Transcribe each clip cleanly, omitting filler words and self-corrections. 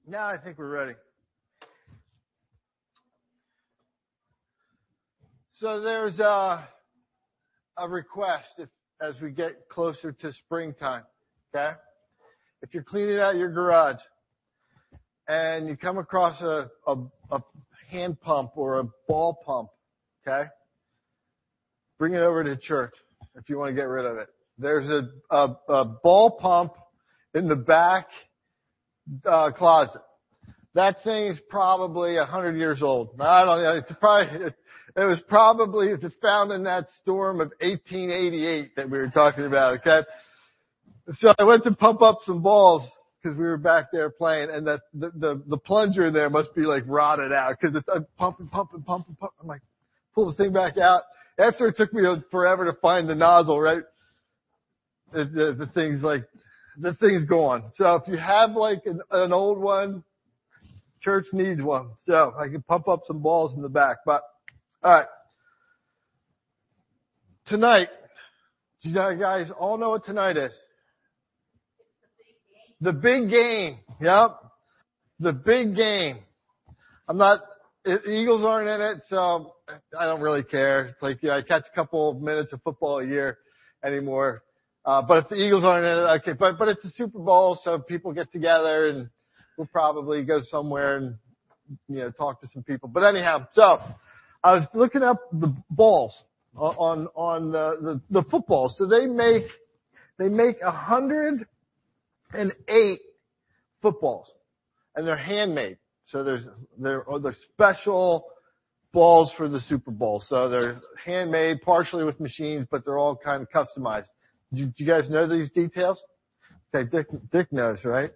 Now I think we're ready. So there's a request as we get closer to springtime, okay? If you're cleaning out your garage and you come across a hand pump or a ball pump, okay? Bring it over to church if you want to get rid of it. There's a ball pump in the back closet. That thing is probably 100 years old. I don't know. It was probably found in that storm of 1888 that we were talking about, okay? So I went to pump up some balls because we were back there playing, and the plunger in there must be like rotted out because it's pumping. I'm like, pull the thing back out. After it took me forever to find the nozzle, right? The thing's gone. So if you have like an old one, church needs one. So I can pump up some balls in the back. But, alright. Tonight, do you guys all know what tonight is? The big game. Yep. The big game. Eagles aren't in it, so I don't really care. It's like, I catch a couple of minutes of football a year anymore. But if the Eagles aren't in it, okay. But it's a Super Bowl, so people get together and we'll probably go somewhere and, talk to some people. But anyhow, so I was looking up the balls on the football. So they make 108 footballs, and they're handmade. So they're special balls for the Super Bowl. So they're handmade, partially with machines, but they're all kind of customized. Do you guys know these details? Okay, Dick knows, right?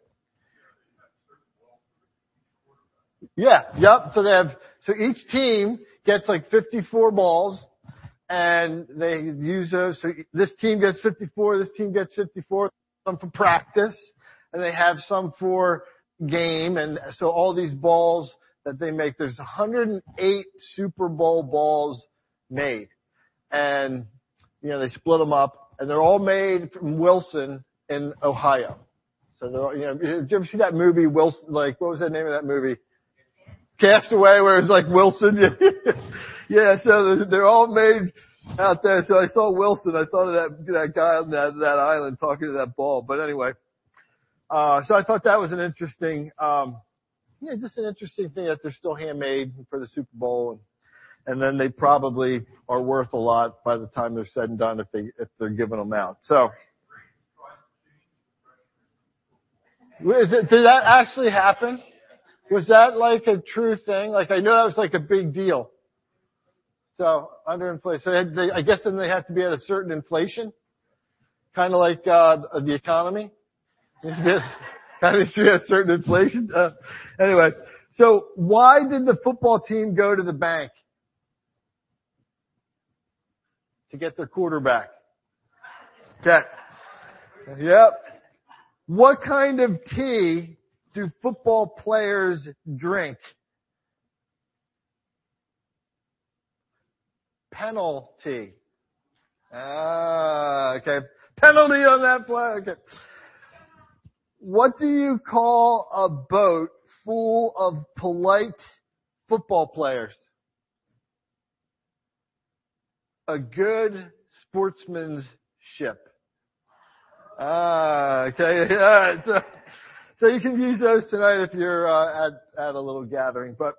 Yeah, yep. So each team gets like 54 balls, and they use those. So this team gets 54, this team gets 54, some for practice, and they have some for game. And so all these balls that they make, there's 108 Super Bowl balls made. And, they split them up, and they're all made from Wilson in Ohio. So they're all, did you ever see that movie, Wilson, like, what was the name of that movie? Castaway, where it's like Wilson. Yeah, so they're all made out there. So I saw Wilson. I thought of that guy on that island talking to that ball. But anyway, so I thought that was an interesting, just an interesting thing that they're still handmade for the Super Bowl. And then they probably are worth a lot by the time they're said and done if they're giving them out. So, did that actually happen? Was that like a true thing? Like, I know that was like a big deal. So, underinflation. So I guess then they have to be at a certain inflation? Kind of like, the economy? Kind of be at a certain inflation? Anyway. So, why did the football team go to the bank? To get their quarterback. Okay. Yep. What kind of tea do football players drink? Penalty. Okay. Penalty on that play. Okay. What do you call a boat full of polite football players? A good sportsman's ship. Okay. All right. So you can use those tonight if you're at a little gathering. But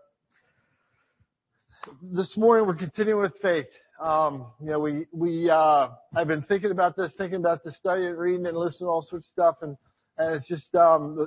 this morning we're continuing with faith. I've been thinking about this, studying, reading, and listening to all sorts of stuff, and it's just I'm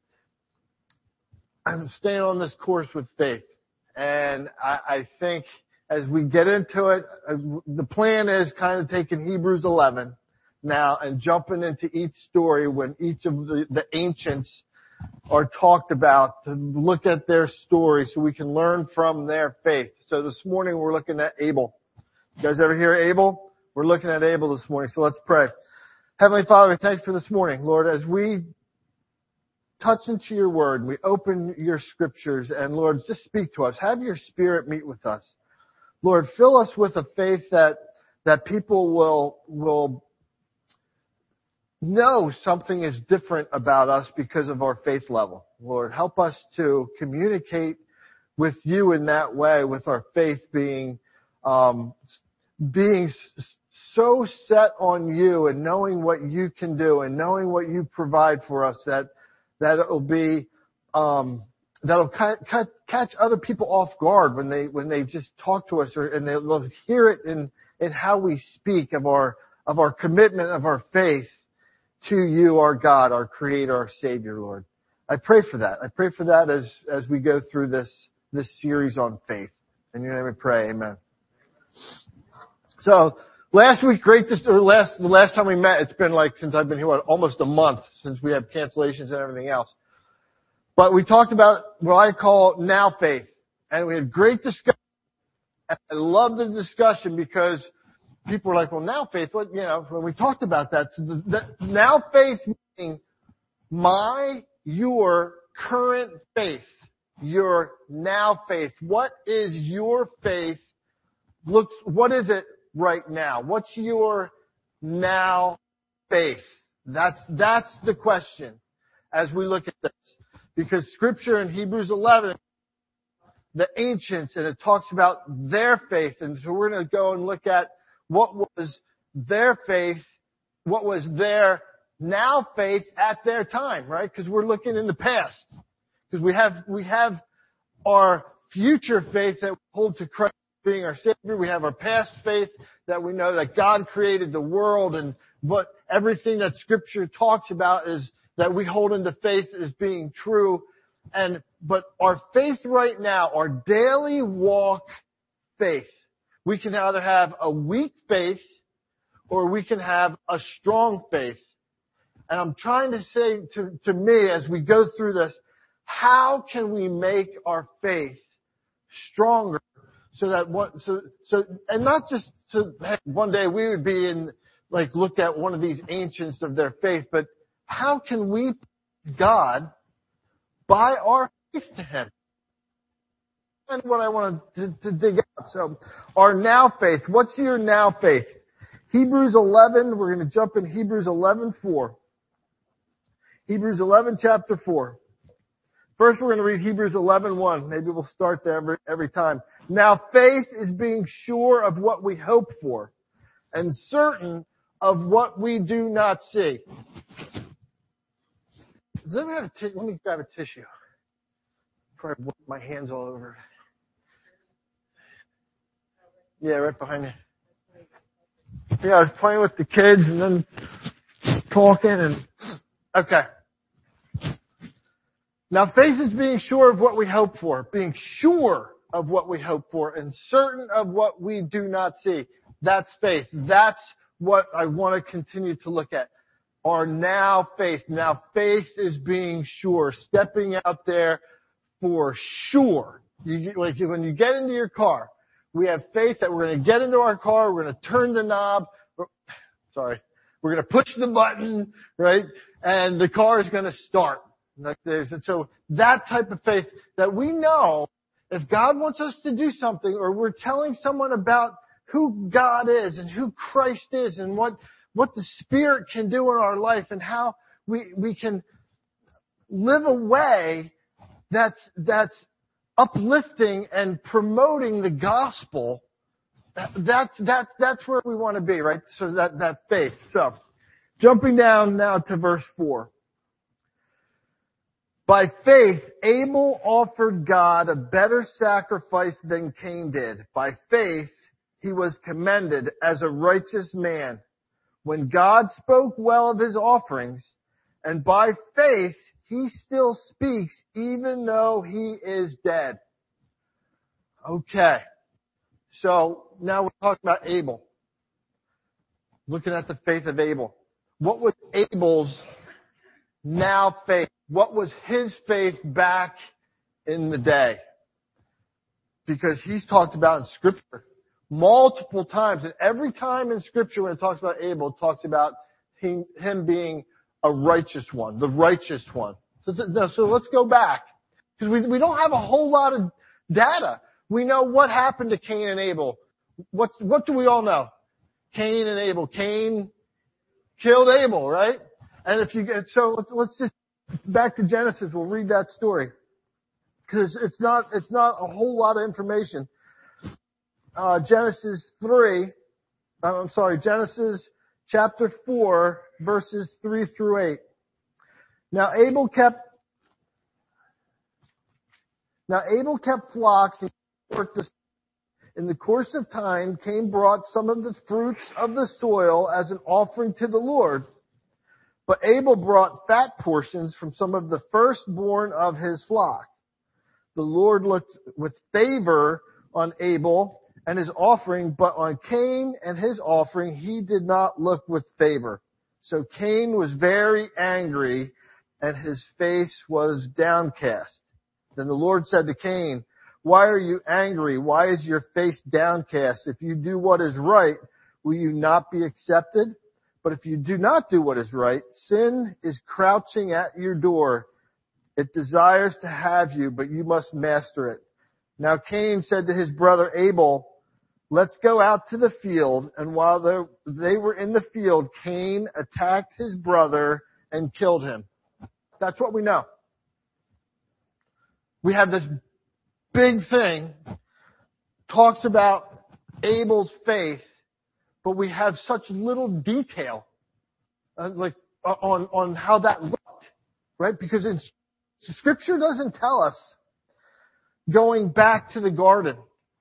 staying on this course with faith, and I think as we get into it, the plan is kind of taking Hebrews 11 now and jumping into each story when each of the ancients are talked about, to look at their story so we can learn from their faith. So this morning we're looking at Abel. You guys ever hear Abel? We're looking at Abel this morning, so let's pray. Heavenly Father, we thank you for this morning. Lord, as we touch into your word, we open your scriptures, and Lord, just speak to us. Have your Spirit meet with us. Lord, fill us with a faith that people will know something is different about us because of our faith level. Lord. Help us to communicate with you in that way, with our faith being so set on you and knowing what you can do and knowing what you provide for us that it'll be that'll catch other people off guard when they just talk to us, and they'll hear it in how we speak of our commitment, of our faith to you, our God, our Creator, our Savior, Lord. I pray for that. I pray for that as we go through this series on faith. In your name we pray, amen. So last week, the last time we met, it's been like since I've been here, almost a month since we had cancellations and everything else. But we talked about what I call now faith, and we had great discussion. I love the discussion because people were like, "Well, now faith, what?" When we talked about that, so now faith meaning your current faith, your now faith. What is your faith? What is it right now? What's your now faith? That's the question as we look at this. Because Scripture in Hebrews 11, the ancients, and it talks about their faith. And so we're going to go and look at what was their faith, what was their now faith at their time, right? Because we're looking in the past. Because we have our future faith that we hold to Christ being our Savior. We have our past faith that we know that God created the world, and everything that Scripture talks about is that we hold into faith as being true. But our faith right now, our daily walk faith, we can either have a weak faith or we can have a strong faith. And I'm trying to say to me as we go through this, how can we make our faith stronger so that and not just one day we would be look at one of these ancients of their faith, but how can we please God by our faith to Him? And what I want to dig out. So, our now faith. What's your now faith? Hebrews 11. We're going to jump in Hebrews 11:4. Hebrews 11, chapter 4. First, we're going to read Hebrews 11:1. Maybe we'll start there every time. Now, faith is being sure of what we hope for, and certain of what we do not see. Let me grab a tissue before I wipe my hands all over. Yeah, right behind you. Yeah, I was playing with the kids and then talking okay. Now faith is being sure of what we hope for, being sure of what we hope for, and certain of what we do not see. That's faith. That's what I want to continue to look at. Our now faith. Now faith is being sure, stepping out there for sure. When you get into your car, we have faith that we're going to get into our car, we're going to turn the knob, we're going to push the button, right? And the car is going to start. So that type of faith that we know if God wants us to do something, or we're telling someone about who God is and who Christ is and what the Spirit can do in our life and how we can live a way that's uplifting and promoting the gospel. That's where we want to be, right? So that faith. So jumping down now to verse 4. By faith, Abel offered God a better sacrifice than Cain did. By faith, he was commended as a righteous man when God spoke well of his offerings, and by faith, he still speaks even though he is dead. Okay. So now we're talking about Abel. Looking at the faith of Abel. What was Abel's now faith? What was his faith back in the day? Because he's talked about in Scripture multiple times, and every time in Scripture when it talks about Abel, it talks about him being a righteous one, the righteous one. So let's go back. Because we don't have a whole lot of data. We know what happened to Cain and Abel. What do we all know? Cain and Abel. Cain killed Abel, right? And let's just back to Genesis. We'll read that story. Because it's not a whole lot of information. Genesis chapter 4, verses 3 through 8. Now Abel kept flocks and worked the. In the course of time, Cain brought some of the fruits of the soil as an offering to the Lord. But Abel brought fat portions from some of the firstborn of his flock. The Lord looked with favor on Abel and his offering, but on Cain and his offering he did not look with favor. So Cain was very angry and his face was downcast. Then the Lord said to Cain, "Why are you angry? Why is your face downcast? If you do what is right, will you not be accepted? But if you do not do what is right, sin is crouching at your door. It desires to have you, but you must master it." Now Cain said to his brother Abel, "Let's go out to the field." And while they were in the field, Cain attacked his brother and killed him. That's what we know. We have this big thing, talks about Abel's faith, but we have such little detail, on how that looked, right? Because Scripture doesn't tell us going back to the garden,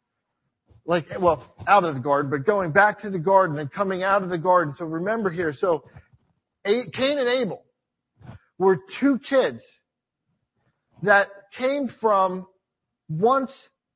out of the garden, but going back to the garden and coming out of the garden. So remember here, Cain and Abel were two kids that came from once.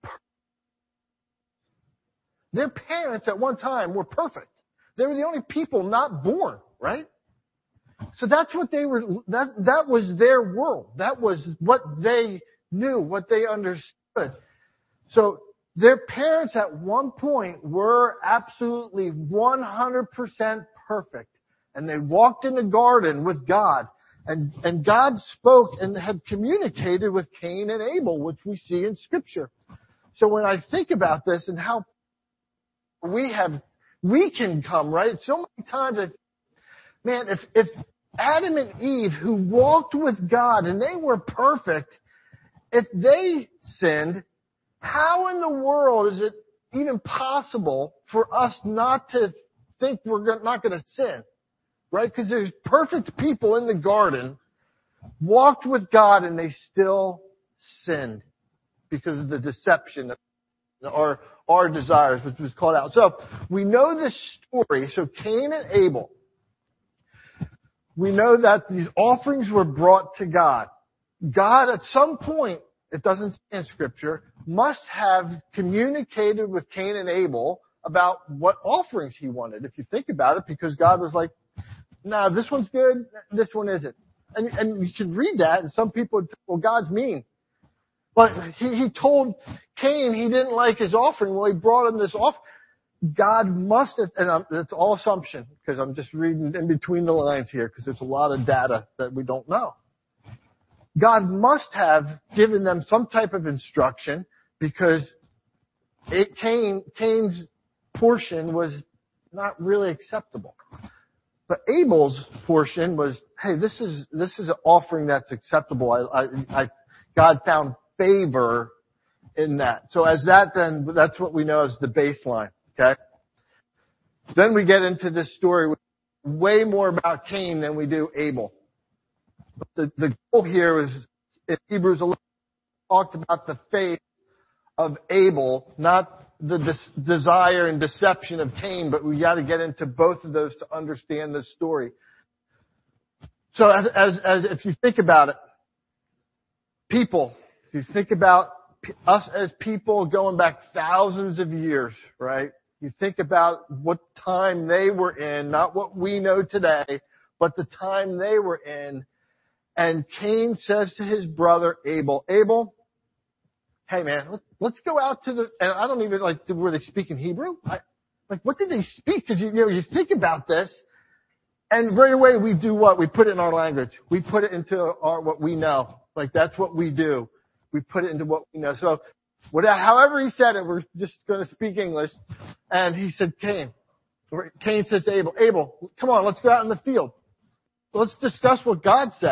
Their parents at one time were perfect. They were the only people not born, right? So that's what they were, that was their world. That was what they knew, what they understood. So their parents at one point were absolutely 100% perfect. And they walked in the garden with God. And God spoke and had communicated with Cain and Abel, which we see in Scripture. So when I think about this and how we can come, right? So many times, if Adam and Eve, who walked with God and they were perfect, if they sinned, how in the world is it even possible for us not to think we're not going to sin? Right? Because there's perfect people in the garden, walked with God, and they still sinned because of the deception of our desires, which was called out. So we know this story. So Cain and Abel, we know that these offerings were brought to God. God at some point, it doesn't say in Scripture, must have communicated with Cain and Abel about what offerings he wanted. If you think about it, because God was like, "No, this one's good, this one isn't." And you can read that, and some people would think, well, God's mean. But he told Cain he didn't like his offering. Well, he brought him this offering. God must have, and it's all assumption, because I'm just reading in between the lines here, because there's a lot of data that we don't know. God must have given them some type of instruction, because Cain's portion was not really acceptable. But Abel's portion was, hey, this is an offering that's acceptable. God found favor in that. So that's what we know as the baseline. Okay. Then we get into this story with way more about Cain than we do Abel. But the goal here is in Hebrews 11 talked about the faith of Abel, not the desire and deception of Cain, but we got to get into both of those to understand this story. So as if you think about it, if you think about us as people going back thousands of years, right? You think about what time they were in, not what we know today, but the time they were in. And Cain says to his brother Abel, "Hey man, let's go out to and I don't even were they speaking Hebrew? What did they speak? Because you think about this, and right away we do what? We put it in our language. We put it into what we know. That's what we do. We put it into what we know. So however he said it, we're just going to speak English. And he said, Cain says to Abel, "Abel, come on, let's go out in the field. Let's discuss what God said.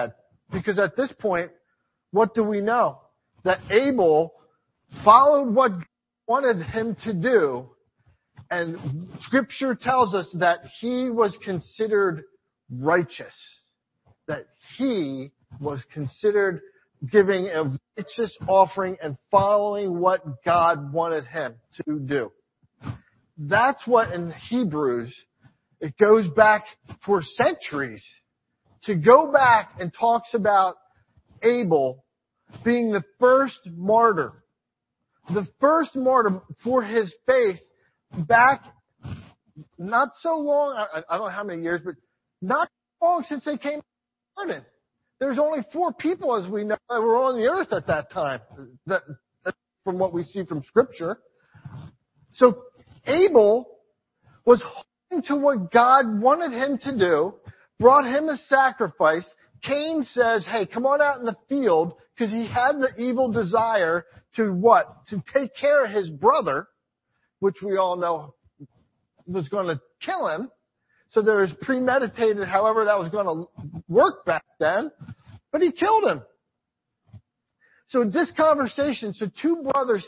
Because at this point, what do we know? That Abel followed what God wanted him to do, and Scripture tells us that he was considered righteous. That he was considered giving a righteous offering and following what God wanted him to do. That's what in Hebrews, it goes back for centuries to go back and talks about Abel being the first martyr. The first martyr for his faith back not so long, I don't know how many years, but not long since they came to the garden. There's only 4 people, as we know, that were on the earth at that time, that from what we see from Scripture. So Abel was holding to what God wanted him to do, brought him a sacrifice. Cain says, hey, come on out in the field, because he had the evil desire to what? To take care of his brother, which we all know was going to kill him. So there was premeditated, however that was going to work back then, but he killed him. So this conversation, 2 brothers.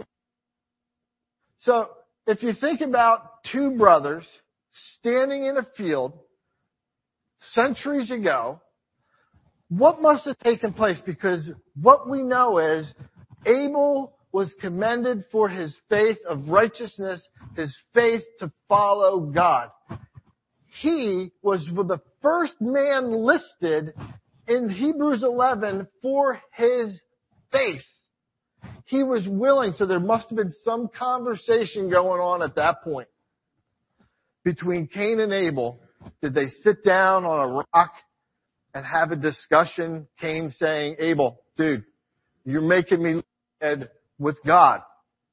So if you think about 2 brothers standing in a field centuries ago, what must have taken place? Because what we know is Abel was commended for his faith of righteousness, his faith to follow God. He was the first man listed in Hebrews 11 for his faith. He was willing, so there must have been some conversation going on at that point between Cain and Abel. Did they sit down on a rock and have a discussion? Cain saying, Abel, dude, you're making me look with God.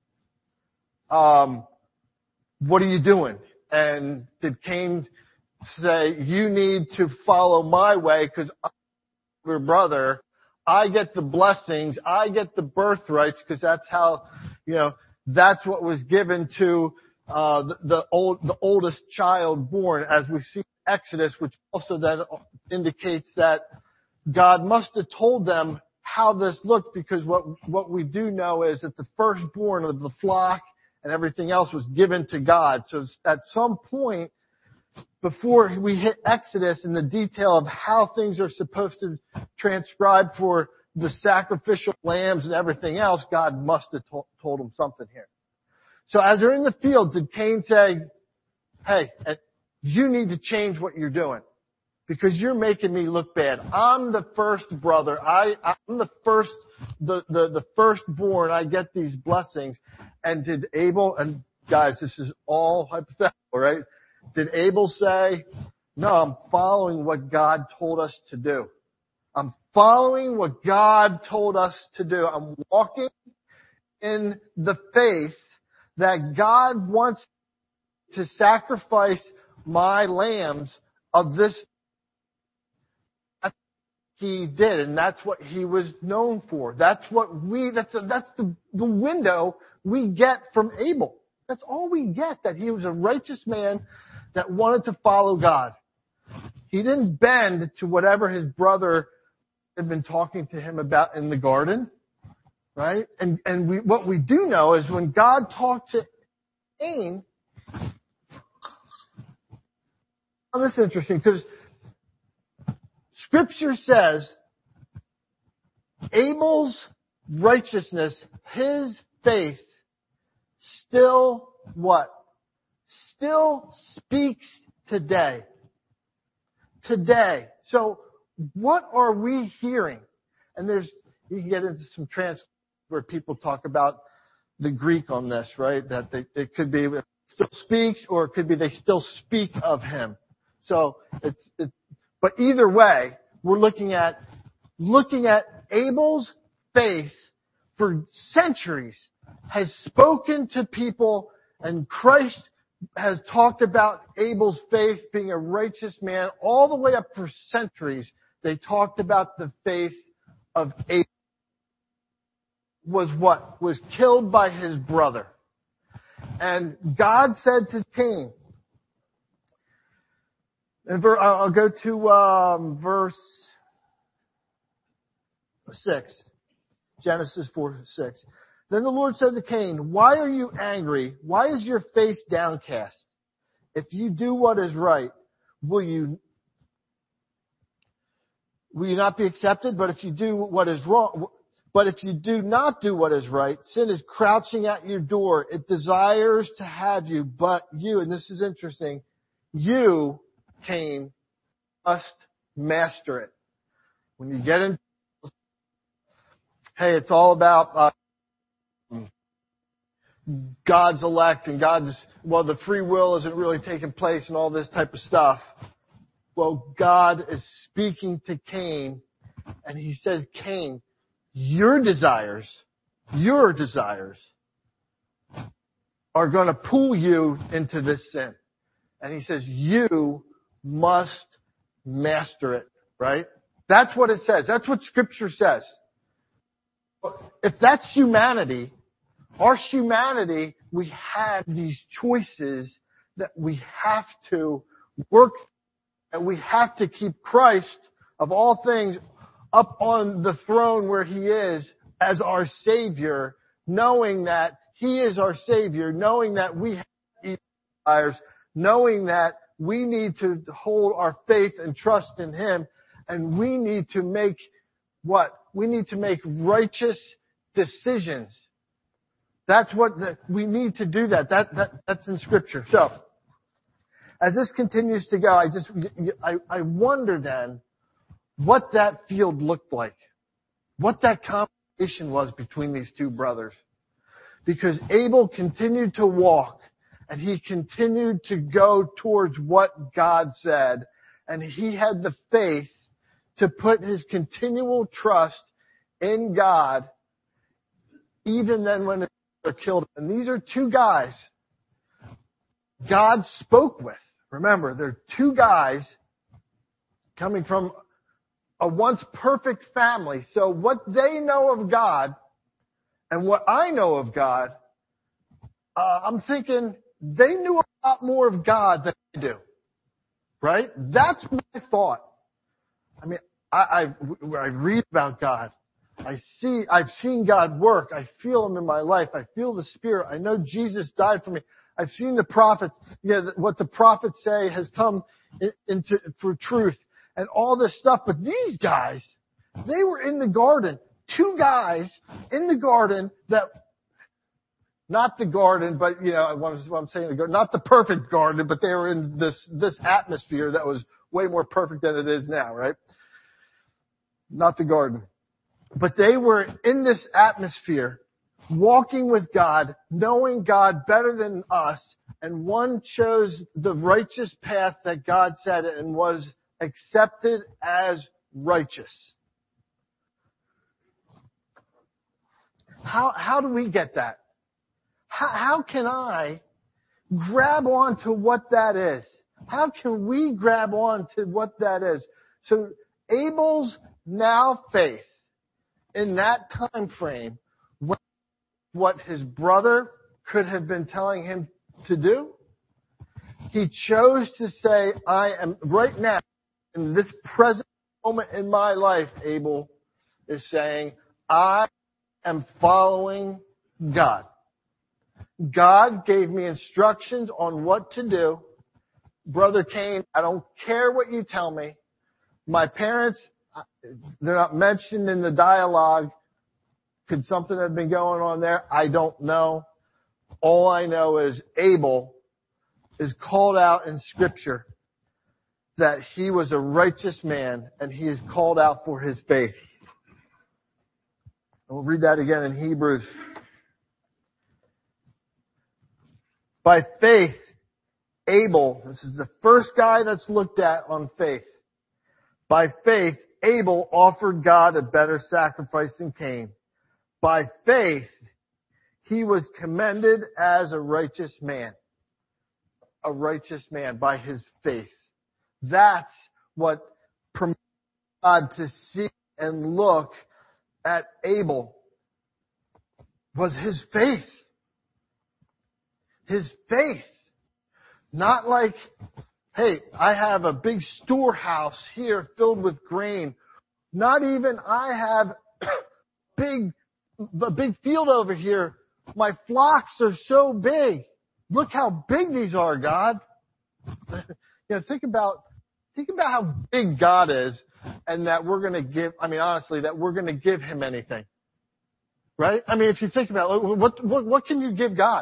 What are you doing? And did Cain say, you need to follow my way because I'm your brother. I get the blessings. I get the birthrights because that's how, that's what was given to the oldest child born, as we see in Exodus, which also then indicates that God must have told them how this looked, because what we do know is that the firstborn of the flock and everything else was given to God. So at some point, before we hit Exodus and the detail of how things are supposed to transcribe for the sacrificial lambs and everything else, God must have told them something here. So as they're in the field, did Cain say, hey, you need to change what you're doing because you're making me look bad. I'm the first brother. I'm the first, the firstborn. I get these blessings. And did Abel, and guys, this is all hypothetical, right? Did Abel say, no, I'm following what God told us to do. I'm following what God told us to do. I'm walking in the faith that God wants to sacrifice my lambs of this. That's what he did, and that's what he was known for. That's the window we get from Abel. That's all we get, that he was a righteous man that wanted to follow God. He didn't bend to whatever his brother had been talking to him about in the garden, right? And what we do know is when God talked to Cain, oh, this is interesting because Scripture says Abel's righteousness, his faith, still what? Still speaks today. Today. So what are we hearing? And you can get into some where people talk about the Greek on this, right? That it could be it still speaks, or it could be they still speak of him. So but either way, we're looking at Abel's faith for centuries has spoken to people, and Christ has talked about Abel's faith being a righteous man all the way up for centuries. They talked about the faith of Abel. Was killed by his brother. And God said to Cain, and I'll go to verse 6. Genesis 4:6. Then the Lord said to Cain, why are you angry? Why is your face downcast? If you do what is right, will you not be accepted? But if you do what is wrong, but if you do not do what is right, sin is crouching at your door. It desires to have you, but you, and this is interesting, you, Cain, must master it. When you get in, hey, it's all about God's elect and the free will isn't really taking place and all this type of stuff. Well, God is speaking to Cain, and he says, Cain, your desires are going to pull you into this sin. And he says, you must master it, right? That's what it says. That's what Scripture says. If that's humanity, our humanity, we have these choices that we have to work through, and we have to keep Christ, of all things, up on the throne where He is as our Savior, knowing that He is our Savior, knowing that we have evil desires, knowing that we need to hold our faith and trust in Him, and we need to make what? We need to make righteous decisions. That's what we need to do that. That's in Scripture. So, as this continues to go, I wonder then what that field looked like. What that conversation was between these two brothers. Because Abel continued to walk, and he continued to go towards what God said, and he had the faith to put his continual trust in God, even then when they're killed. And these are two guys God spoke with. Remember, they're two guys coming from a once perfect family. So what they know of God and what I know of God, I'm thinking they knew a lot more of God than I do. Right? That's my thought. I mean, I read about God. I've seen God work. I feel Him in my life. I feel the Spirit. I know Jesus died for me. I've seen the prophets. What the prophets say has come for truth and all this stuff. But these guys, they were in the garden. Two guys in the garden not the garden, but what I'm saying, not the perfect garden, but they were in this atmosphere that was way more perfect than it is now, right? Not the garden. But they were in this atmosphere, walking with God, knowing God better than us, and one chose the righteous path that God said and was accepted as righteous. How do we get that? How can I grab on to what that is? How can we grab on to what that is? So Abel's now faith in that time frame, what his brother could have been telling him to do, he chose to say, I am right now, in this present moment in my life, Abel is saying, I am following God. God gave me instructions on what to do. Brother Cain, I don't care what you tell me. My parents, they're not mentioned in the dialogue. Could something have been going on there? I don't know. All I know is Abel is called out in Scripture that he was a righteous man, and he is called out for his faith. And we'll read that again in Hebrews. By faith, Abel, this is the first guy that's looked at on faith. By faith, Abel offered God a better sacrifice than Cain. By faith, he was commended as a righteous man. A righteous man by his faith. That's what prompted God to see and look at Abel. Was his faith. His faith. Not like, hey, I have a big storehouse here filled with grain. Not even I have a big field over here. My flocks are so big. Look how big these are, God. Think about how big God is, and that we're going to give, honestly, that we're going to give him anything. Right? If you think about it, what can you give God?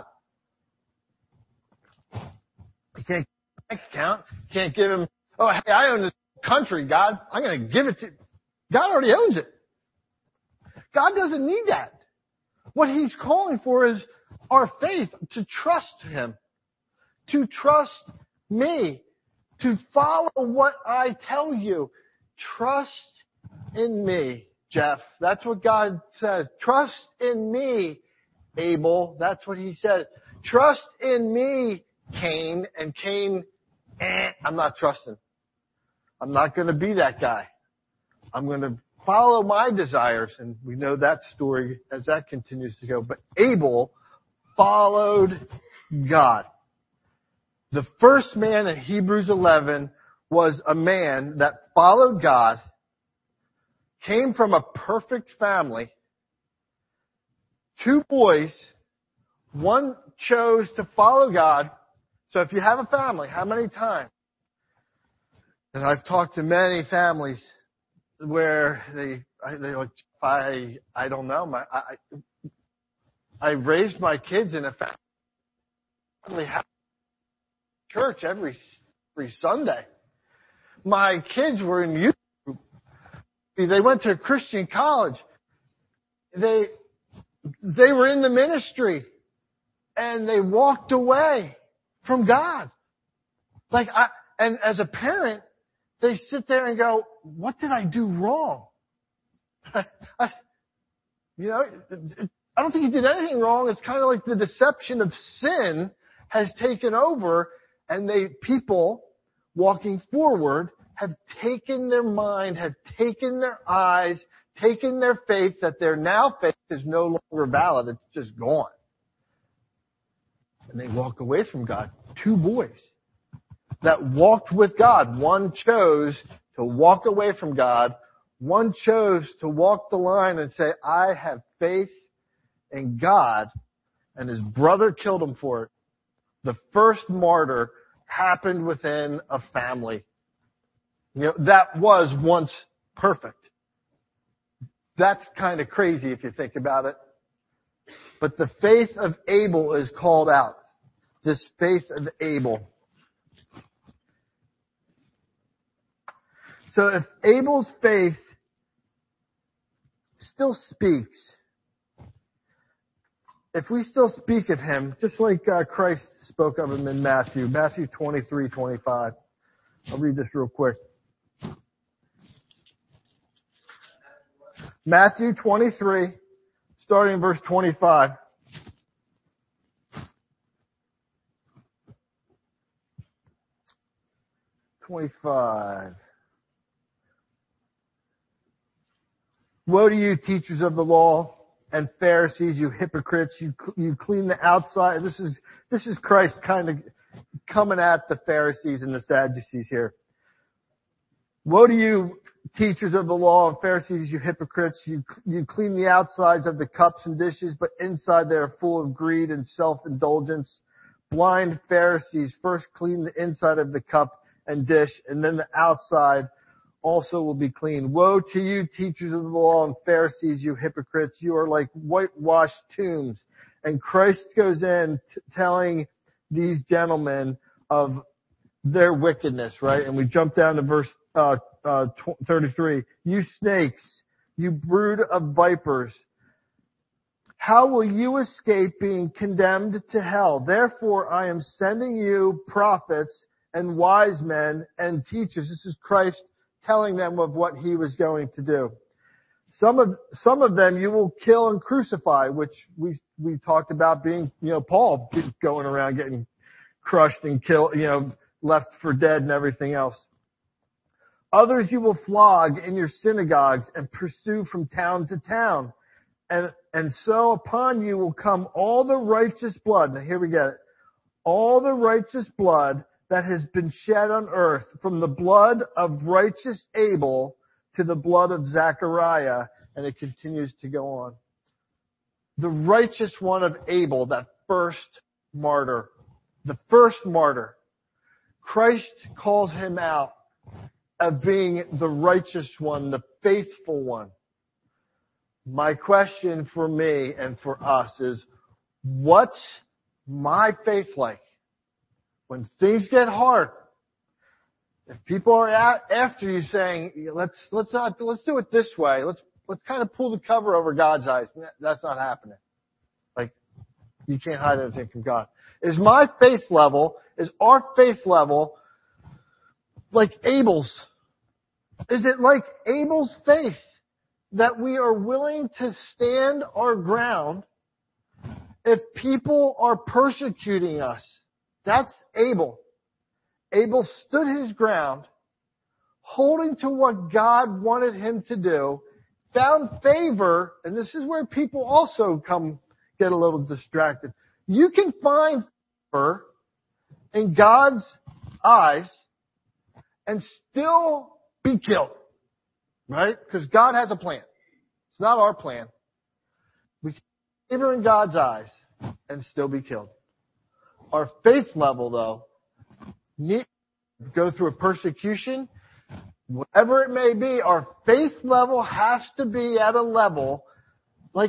You can't give him a bank account. You can't give him, oh, hey, I own this country, God. I'm going to give it to you. God already owns it. God doesn't need that. What he's calling for is our faith to trust him, to trust me, to follow what I tell you. Trust in me, Jeff. That's what God says. Trust in me, Abel. That's what he said. Trust in me, Cain. And Cain, I'm not trusting. I'm not going to be that guy. I'm going to follow my desires. And we know that story as that continues to go. But Abel followed God. The first man in Hebrews 11 was a man that followed God, came from a perfect family, 2 boys, one chose to follow God. So if you have a family, how many times? And I've talked to many families where they're like, I don't know, I raised my kids in a family church every Sunday. My kids were in youth group. They went to a Christian college. They were in the ministry, and they walked away from God. And as a parent, they sit there and go, what did I do wrong? I don't think you did anything wrong. It's kind of like the deception of sin has taken over, and people walking forward have taken their mind, have taken their eyes, taken their faith, that their now faith is no longer valid. It's just gone. And they walk away from God. 2 boys that walked with God. One chose to walk away from God. One chose to walk the line and say, I have faith in God. And his brother killed him for it. The first martyr happened within a family. That was once perfect. That's kind of crazy if you think about it. But the faith of Abel is called out. This faith of Abel. So if Abel's faith still speaks, if we still speak of him, just like Christ spoke of him in Matthew 23:25. I'll read this real quick. Matthew 23, starting in verse 25. Woe to you, teachers of the law and Pharisees, you hypocrites! You clean the outside. This is Christ kind of coming at the Pharisees and the Sadducees here. Woe to you, teachers of the law and Pharisees, you hypocrites! You clean the outsides of the cups and dishes, but inside they are full of greed and self-indulgence. Blind Pharisees, first clean the inside of the cup and dish, and then the outside also will be clean. Woe to you, teachers of the law and Pharisees, you hypocrites! You are like whitewashed tombs. And Christ goes in telling these gentlemen of their wickedness, right? And we jump down to verse 33. You snakes, you brood of vipers, how will you escape being condemned to hell? Therefore, I am sending you prophets and wise men and teachers. This is Christ telling them of what he was going to do. Some of them you will kill and crucify, which we talked about being, Paul going around getting crushed and killed, left for dead and everything else. Others you will flog in your synagogues and pursue from town to town. And so upon you will come all the righteous blood. Now here we get it. All the righteous blood that has been shed on earth, from the blood of righteous Abel to the blood of Zechariah, And it continues to go on. The righteous one of Abel, that first martyr. The first martyr. Christ calls him out of being the righteous one, the faithful one. My question for me and for us is, what's my faith like? When things get hard, if people are after you saying, let's do it this way, let's kind of pull the cover over God's eyes. That's not happening. Like, you can't hide anything from God. Is our faith level like Abel's? Is it like Abel's faith that we are willing to stand our ground if people are persecuting us? That's Abel. Abel stood his ground, holding to what God wanted him to do, found favor, and this is where people also get a little distracted. You can find favor in God's eyes and still be killed. Right? Because God has a plan. It's not our plan. We can find favor in God's eyes and still be killed. Our faith level, though, needs to go through a persecution. Whatever it may be, our faith level has to be at a level like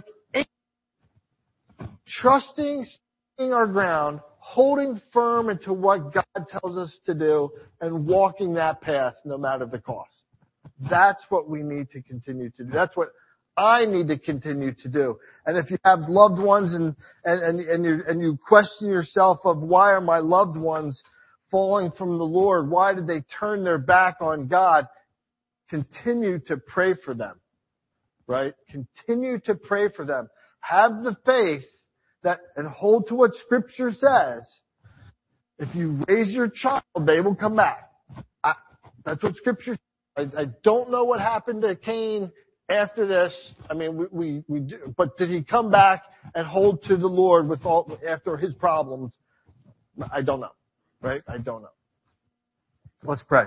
trusting, standing our ground, holding firm into what God tells us to do, and walking that path no matter the cost. That's what we need to continue to do. That's what I need to continue to do. And if you have loved ones and you question yourself of, why are my loved ones falling from the Lord? Why did they turn their back on God? Continue to pray for them. Right? Continue to pray for them. Have the faith and hold to what Scripture says. If you raise your child, they will come back. That's what Scripture says. I don't know what happened to Cain after this. I mean, we do, but did he come back and hold to the Lord after his problems? I don't know. Right? I don't know. Let's pray.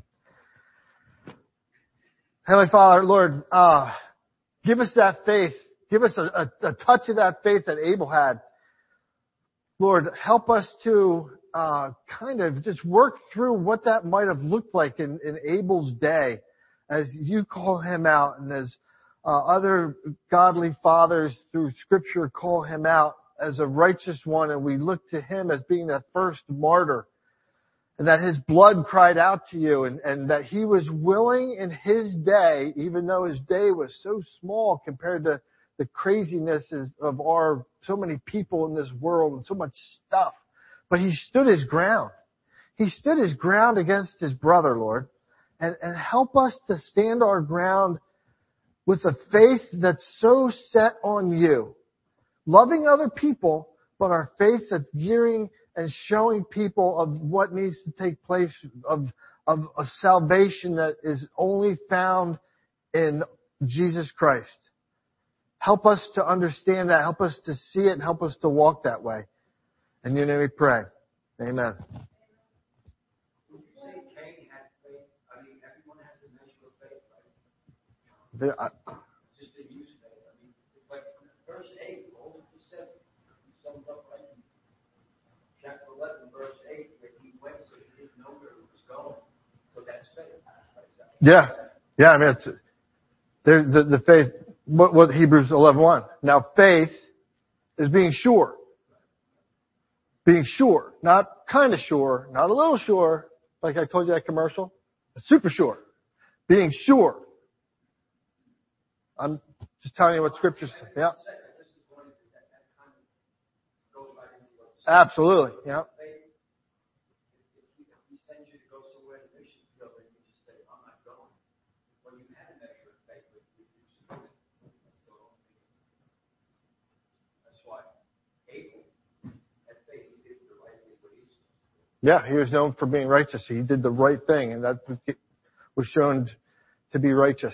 Heavenly Father, Lord, give us that faith. Give us a touch of that faith that Abel had. Lord, help us to kind of just work through what that might have looked like in Abel's day as you call him out and as other godly fathers through Scripture call him out as a righteous one, and we look to him as being that first martyr, and that his blood cried out to you, and that he was willing in his day, even though his day was so small compared to the craziness of so many people in this world and so much stuff. But he stood his ground. He stood his ground against his brother, Lord. And help us to stand our ground with a faith that's so set on you. Loving other people, but our faith that's gearing and showing people of what needs to take place, of a salvation that is only found in Jesus Christ. Help us to understand that. Help us to see it and help us to walk that way. In your name we pray. Amen. Just to use faith. I mean, but verse 8, all it said, summed up right in chapter 11, verse 8, where he went so he didn't know where he was going. So that's faith. Yeah. Yeah, I mean, it's the faith, what Hebrews 11:1. Now, faith is being sure. Being sure. Not kind of sure, not a little sure, like I told you that commercial. Super sure. Being sure. I'm just telling you what Scripture says. Yeah. Absolutely. Yeah. He sends you to go somewhere to mission field and you just say, I'm not going. Well, you had a measure of faith, but you supposed to. So that's why Abel had faith. He did the right thing with Esau. Yeah, he was known for being righteous. He did the right thing, and that was shown to be righteous.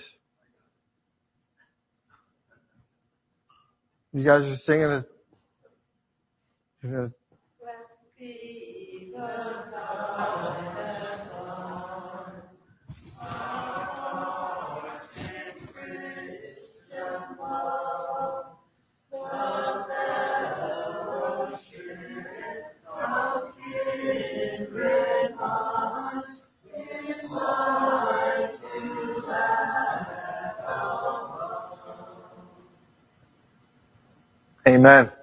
You guys are singing it. Amen.